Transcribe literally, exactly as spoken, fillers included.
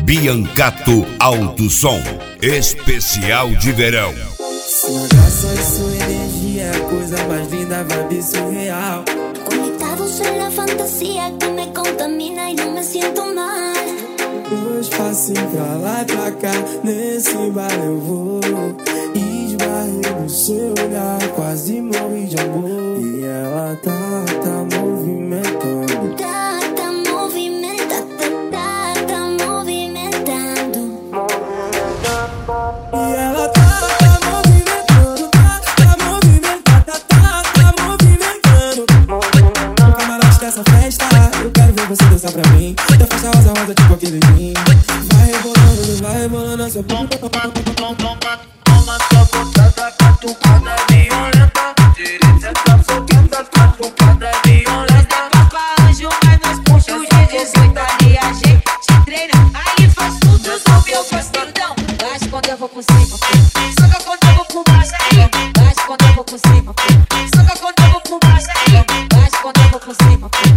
Biancato Alto Som, especial de verão. Sua graça e sua energia é a coisa mais linda, vibe surreal. Conectado soy la fantasía que me contamina y no me siento mal. Dois passinhos pra lá e pra cá, nesse baile eu vou. Esbarrei no seu olhar, quase morri de amor. E ela tá, tá movimentando. Tá, tá movimentando, tá, tá movimentando. E ela tá, tá movimentando, tá, tá movimentando, tá, tá, tá movimentando. No camarote dessa festa, eu quero ver você dançar pra mim. Da faixa rosa, rosa, tipo aquele vinho. Vai rebolando, vai rebolando a sua bunda. Toma sua botada, catucada violenta. Direita tá focada, catucada violenta. Papa anjo, mas nós puxa os de dezoito ali. A gente treina, aí faz tudo, sobe eu faço tudão. Baixa quando eu vou por cima, soca quando eu vou por baixo aí. Baixa quando eu vou por cima, soca quando eu vou por baixo aí. Baixa quando eu vou por cima.